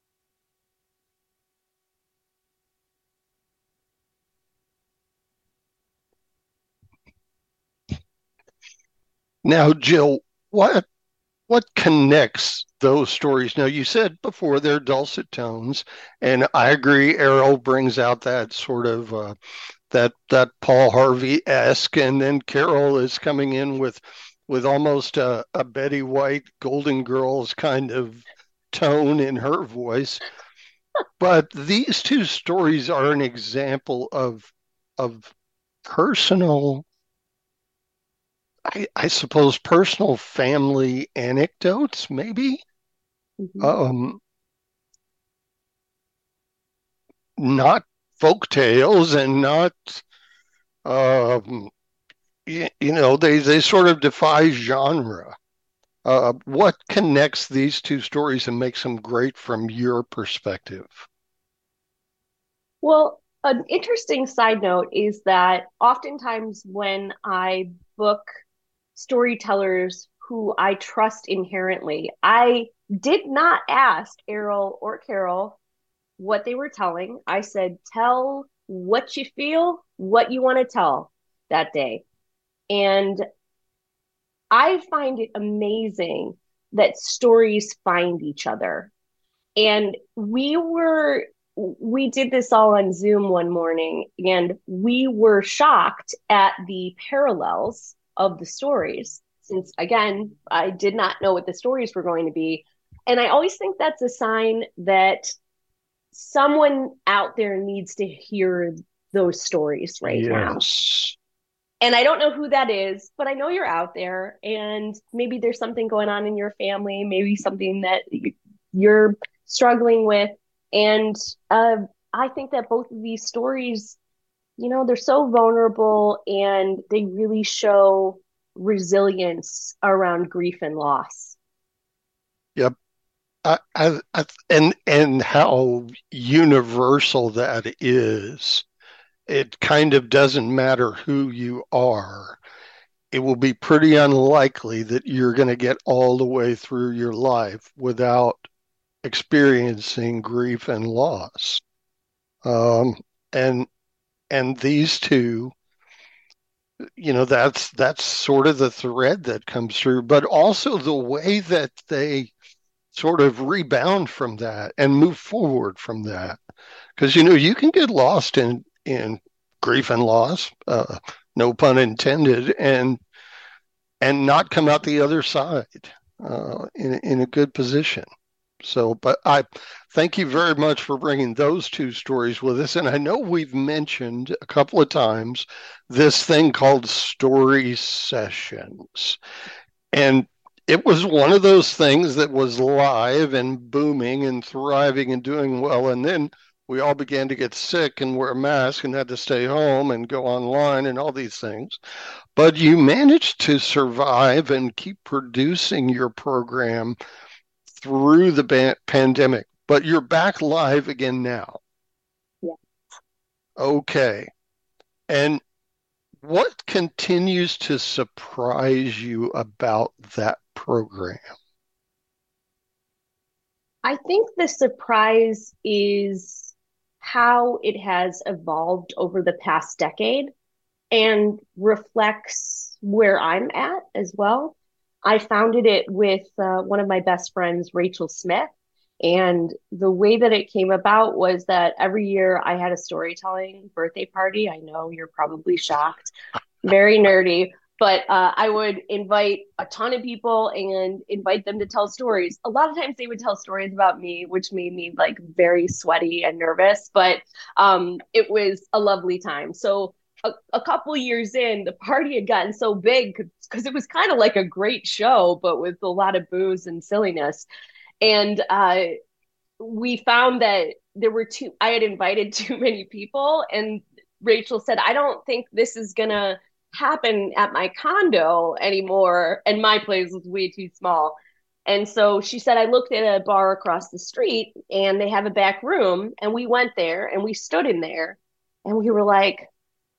Now, Jill, what what connects those stories? Now, you said before they're dulcet tones, and I agree. Errol brings out that sort of uh, that that Paul Harvey-esque, and then Carol is coming in with with almost a, a Betty White Golden Girls kind of tone in her voice. But these two stories are an example of of personal, I, I suppose, personal family anecdotes, maybe. Mhm. Um, not folk tales and not, um, you, you know, they, they sort of defy genre. Uh, what connects these two stories and makes them great from your perspective? Well, an interesting side note is that oftentimes when I book storytellers who I trust inherently, I did not ask Errol or Carol what they were telling. I said, tell what you feel, what you want to tell that day. And I find it amazing that stories find each other. And we were, we did this all on Zoom one morning, and we were shocked at the parallels of the stories. Since, again, I did not know what the stories were going to be. And I always think that's a sign that someone out there needs to hear those stories right now. Yes. And I don't know who that is, but I know you're out there, and maybe there's something going on in your family, maybe something that you're struggling with. And uh, I think that both of these stories, you know, they're so vulnerable and they really show resilience around grief and loss. Yep. I, I, I, and and how universal that is. It kind of doesn't matter who you are. It will be pretty unlikely that you're going to get all the way through your life without experiencing grief and loss. Um, and and these two, you know, that's that's sort of the thread that comes through, but also the way that they sort of rebound from that and move forward from that. Because, you know, you can get lost in in grief and loss, uh, no pun intended, and and not come out the other side uh, in in a good position. So, but I thank you very much for bringing those two stories with us. And I know we've mentioned a couple of times this thing called story sessions, and it was one of those things that was live and booming and thriving and doing well. And then we all began to get sick and wear a mask and had to stay home and go online and all these things. But you managed to survive and keep producing your program through the ba- pandemic. But you're back live again now. Yeah. Okay. And what continues to surprise you about that program? I think the surprise is how it has evolved over the past decade and reflects where I'm at as well. I founded it with uh, one of my best friends, Rachel Smith. And the way that it came about was that every year I had a storytelling birthday party. I know you're probably shocked, very nerdy, but uh, I would invite a ton of people and invite them to tell stories. A lot of times they would tell stories about me, which made me like very sweaty and nervous, but um, it was a lovely time. So a, a couple years in, the party had gotten so big because it was kind of like a great show, but with a lot of booze and silliness. And uh, we found that there were too, I had invited too many people. And Rachel said, I don't think this is going to happen at my condo anymore. And my place was way too small. And so she said, I looked at a bar across the street and they have a back room. And we went there and we stood in there and we were like,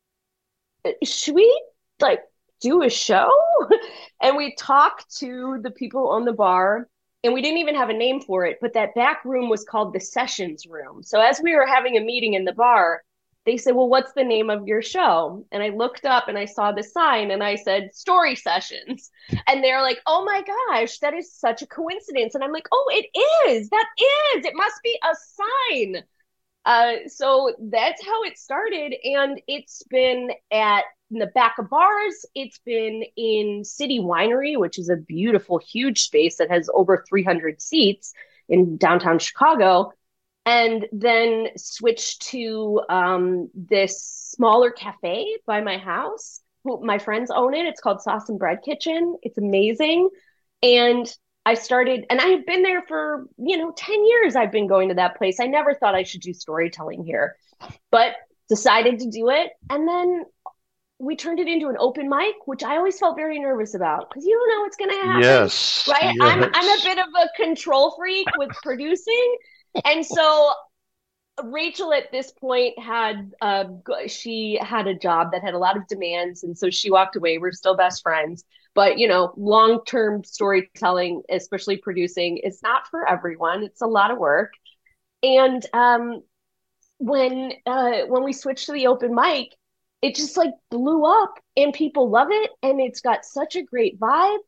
should we like do a show? And we talked to the people on the bar. And we didn't even have a name for it, but that back room was called the Sessions Room. So as we were having a meeting in the bar, they said, well, what's the name of your show? And I looked up and I saw the sign and I said, Story Sessions. And they're like, oh my gosh, that is such a coincidence. And I'm like, oh, it is. That is. It must be a sign. Uh, so that's how it started. And it's been at in the back of bars. It's been in City Winery, which is a beautiful, huge space that has over three hundred seats in downtown Chicago. And then switched to um, this smaller cafe by my house. My friends own it. It's called Sauce and Bread Kitchen. It's amazing. And I started, and I had been there for, you know, ten years. I've been going to that place. I never thought I should do storytelling here, but decided to do it. And then we turned it into an open mic, which I always felt very nervous about because you don't know what's going to happen, Yes. right? Yes. I'm I'm a bit of a control freak with producing, and so Rachel at this point had uh she had a job that had a lot of demands, and so she walked away. We're still best friends, but you know, long-term storytelling, especially producing, is not for everyone. It's a lot of work. And um when uh when we switched to the open mic, it just like blew up and people love it and it's got such a great vibe.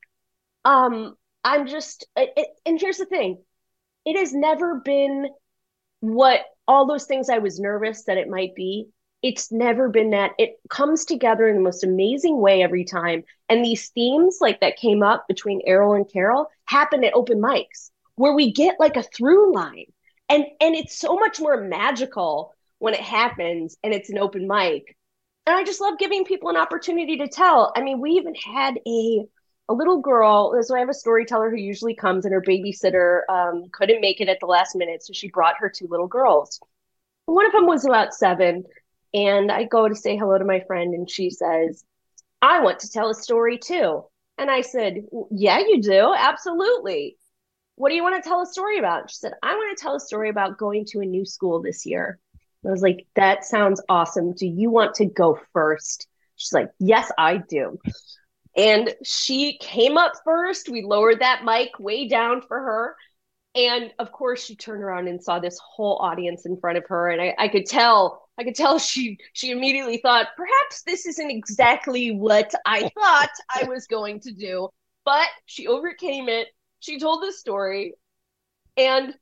Um I'm just it, it, and here's the thing. It has never been what all those things I was nervous that it might be. It's never been that. It comes together in the most amazing way every time. And these themes like that came up between Errol and Carol happen at open mics where we get like a through line. And and it's so much more magical when it happens and it's an open mic. And I just love giving people an opportunity to tell. I mean, we even had a a little girl. So I have a storyteller who usually comes, and her babysitter um, couldn't make it at the last minute, so she brought her two little girls. One of them was about seven, and I go to say hello to my friend, and she says, "I want to tell a story too." And I said, "Yeah, you do, absolutely. What do you want to tell a story about?" She said, "I want to tell a story about going to a new school this year." I was like, "That sounds awesome. Do you want to go first?" She's like, "Yes, I do." And she came up first. We lowered that mic way down for her. And of course, she turned around and saw this whole audience in front of her. And I, I could tell, I could tell she she immediately thought, perhaps this isn't exactly what I thought I was going to do. But she overcame it. She told the story. And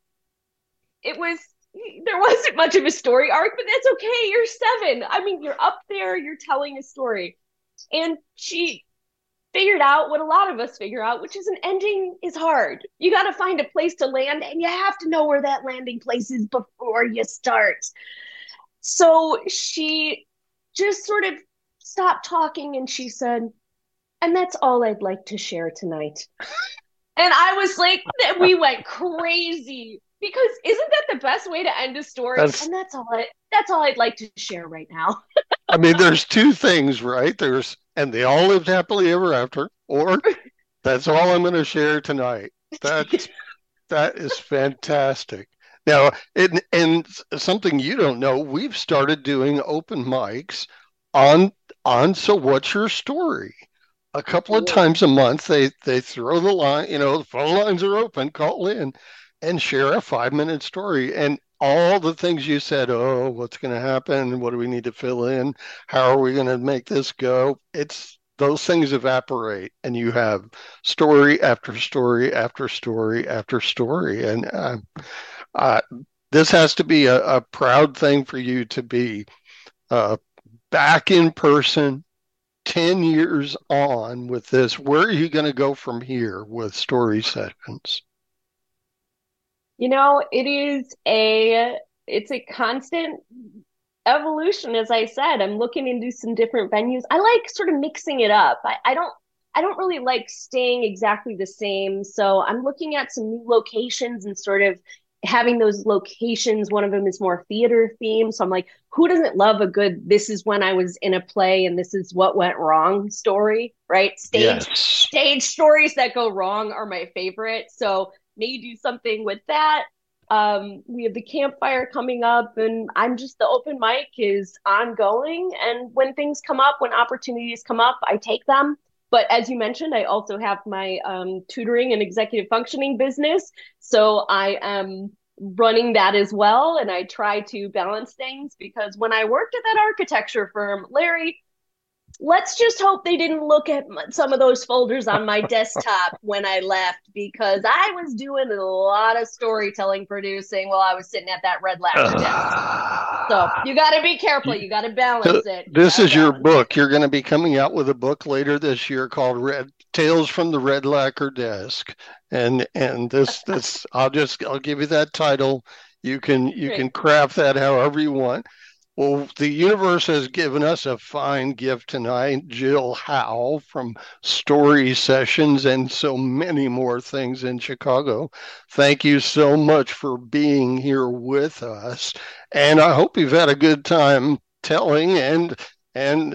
it was, there wasn't much of a story arc, but that's okay. You're seven. I mean, you're up there, you're telling a story. And she figured out what a lot of us figure out, which is an ending is hard. You got to find a place to land, and you have to know where that landing place is before you start. So she just sort of stopped talking and she said, "And that's all I'd like to share tonight." And I was like, we went crazy because isn't that the best way to end a story? That's, and that's all I, that's all I'd like to share right now. I mean, there's two things, right? There's, and they all lived happily ever after, or that's all I'm going to share tonight. That's, that is fantastic. Now, it, and something you don't know, we've started doing open mics on, on So What's Your Story? A couple of times a month, they, they throw the line, you know, the phone lines are open, call in and share a five minute story. And all the things you said, oh, what's going to happen? What do we need to fill in? How are we going to make this go? It's those things evaporate and you have story after story after story after story. And uh, uh, this has to be a, a proud thing for you to be uh, back in person ten years on with this. Where are you going to go from here with story sessions? You know, it is a it's a constant evolution. As I said, I'm looking into some different venues. I like sort of mixing it up. I, I don't I don't really like staying exactly the same. So I'm looking at some new locations and sort of having those locations. One of them is more theater themed. So I'm like, who doesn't love a good, this is when I was in a play and this is what went wrong story, right? Stage, yes. Stage stories that go wrong are my favorite. So maybe do something with that. Um, we have the campfire coming up and I'm just, the open mic is ongoing. And when things come up, when opportunities come up, I take them. But as you mentioned, I also have my um, tutoring and executive functioning business. So I am running that as well. And I try to balance things because when I worked at that architecture firm, Larry, let's just hope they didn't look at some of those folders on my desktop when I left, because I was doing a lot of storytelling producing while I was sitting at that red lacquer desk. So you got to be careful. You got to balance so it. You this is your book. It. You're going to be coming out with a book later this year called Red Tales from the Red Lacquer Desk. And and this this I'll just I'll give you that title. You can you Great. can craft that however you want. Well, the universe has given us a fine gift tonight. Jill Howe from Story Sessions and so many more things in Chicago. Thank you so much for being here with us. And I hope you've had a good time telling and and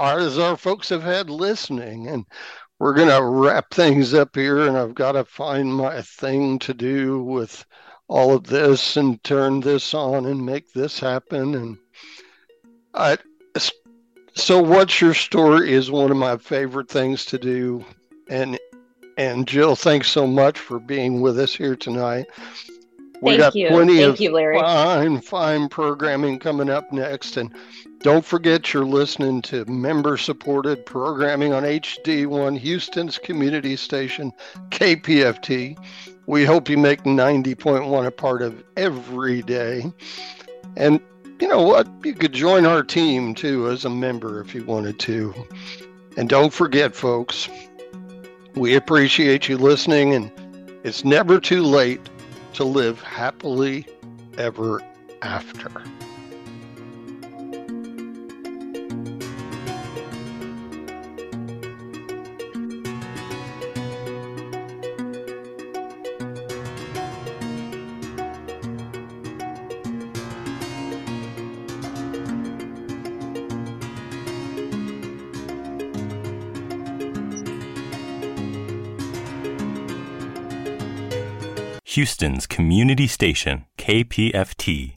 as our folks have had listening. And we're going to wrap things up here, and I've got to find my thing to do with all of this and turn this on and make this happen. And I, so What's Your Story is one of my favorite things to do. And and Jill, thanks so much for being with us here tonight. We Thank got you. plenty Thank of you, Larry. fine, fine programming coming up next. And don't forget you're listening to member-supported programming on H D one, Houston's community station, K P F T. We hope you make ninety point one a part of every day. And you know what? You could join our team, too, as a member if you wanted to. And don't forget, folks, we appreciate you listening, and it's never too late to live happily ever after. Houston's community station, K P F T.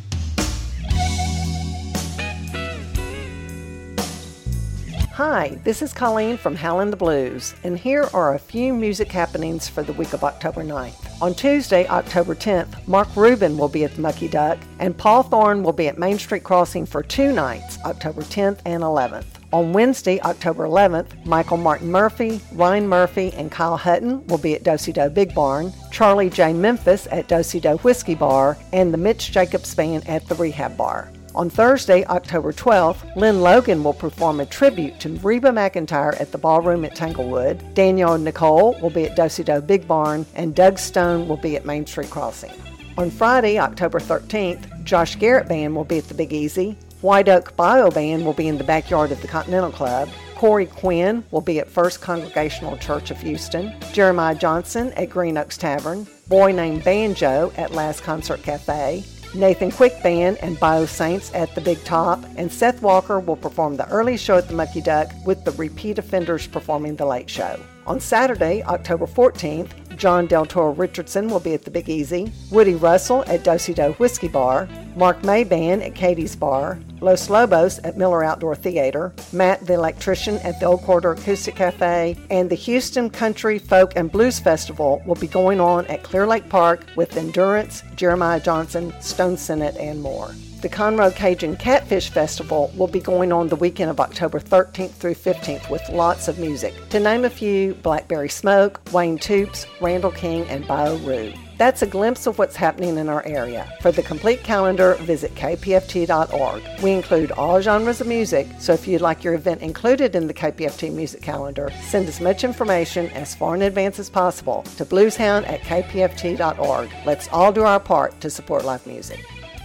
Hi, this is Colleen from Howlin' the Blues, and here are a few music happenings for the week of October ninth. On Tuesday, October tenth, Mark Rubin will be at the Mucky Duck, and Paul Thorne will be at Main Street Crossing for two nights, October tenth and eleventh. On Wednesday, October eleventh, Michael Martin Murphy, Ryan Murphy, and Kyle Hutton will be at Do-Si-Do Big Barn, Charlie J. Memphis at Do-Si-Do Whiskey Bar, and the Mitch Jacobs Band at the Rehab Bar. On Thursday, October twelfth, Lynn Logan will perform a tribute to Reba McEntire at the Ballroom at Tanglewood, Danielle Nicole will be at Do-Si-Do Big Barn, and Doug Stone will be at Main Street Crossing. On Friday, October thirteenth, Josh Garrett Band will be at the Big Easy, White Oak Bio Band will be in the backyard of the Continental Club, Corey Quinn will be at First Congregational Church of Houston, Jeremiah Johnson at Green Oaks Tavern, Boy Named Banjo at Last Concert Cafe, Nathan Quick Band and Bio Saints at the Big Top, and Seth Walker will perform the early show at the Mucky Duck with the Repeat Offenders performing the late show. On Saturday, October fourteenth, John Del Toro Richardson will be at the Big Easy, Woody Russell at Do-Si-Do Whiskey Bar, Mark May Band at Katie's Bar, Los Lobos at Miller Outdoor Theater, Matt the Electrician at the Old Quarter Acoustic Cafe, and the Houston Country, Folk, and Blues Festival will be going on at Clear Lake Park with Endurance, Jeremiah Johnson, Stone Senate, and more. The Conroe Cajun Catfish Festival will be going on the weekend of October thirteenth through fifteenth with lots of music. To name a few, Blackberry Smoke, Wayne Toops, Randall King, and Bio Rue. That's a glimpse of what's happening in our area. For the complete calendar, visit K P F T dot org. We include all genres of music, so if you'd like your event included in the K P F T music calendar, send as much information as far in advance as possible to blueshound at K P F T dot org. Let's all do our part to support live music.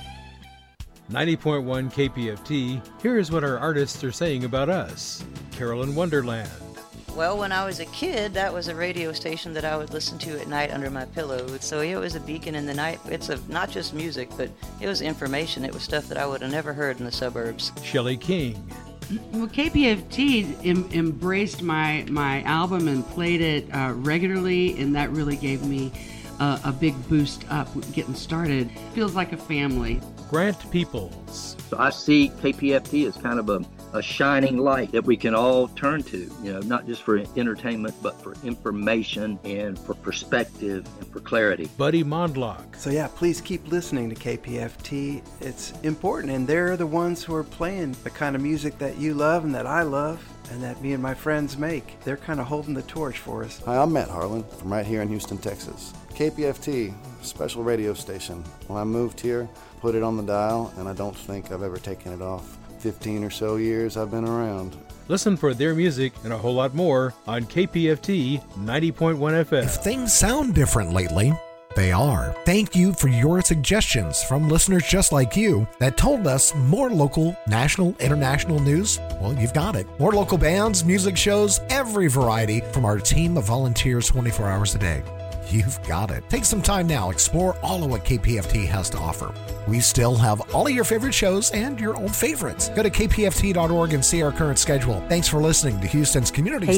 ninety point one K P F T, here is what our artists are saying about us. Carolyn Wonderland. Well, when I was a kid, that was a radio station that I would listen to at night under my pillow. So it was a beacon in the night. It's a, not just music, but it was information. It was stuff that I would have never heard in the suburbs. Shelley King. Well, K P F T em- embraced my, my album and played it uh, regularly, and that really gave me uh, a big boost up getting started. Feels like a family. Grant Peoples. So I see K P F T as kind of a, a shining light that we can all turn to, you know, not just for entertainment, but for information and for perspective and for clarity. Buddy Mondlock. So yeah, please keep listening to K P F T. It's important, and they're the ones who are playing the kind of music that you love and that I love and that me and my friends make. They're kind of holding the torch for us. Hi, I'm Matt Harlan from right here in Houston, Texas. K P F T, special radio station. When I moved here, put it on the dial, and I don't think I've ever taken it off. fifteen or so years I've been around. Listen for their music and a whole lot more on K P F T ninety point one F M. If things sound different lately, they are. Thank you for your suggestions from listeners just like you that told us more local, national, international news. Well, you've got it. More local bands, music shows, every variety from our team of volunteers twenty-four hours a day. you've got it. Take some time now, explore all of what K P F T has to offer. We still have all of your favorite shows and your old favorites. Go to K P F T dot org and see our current schedule. Thanks for listening to Houston's Community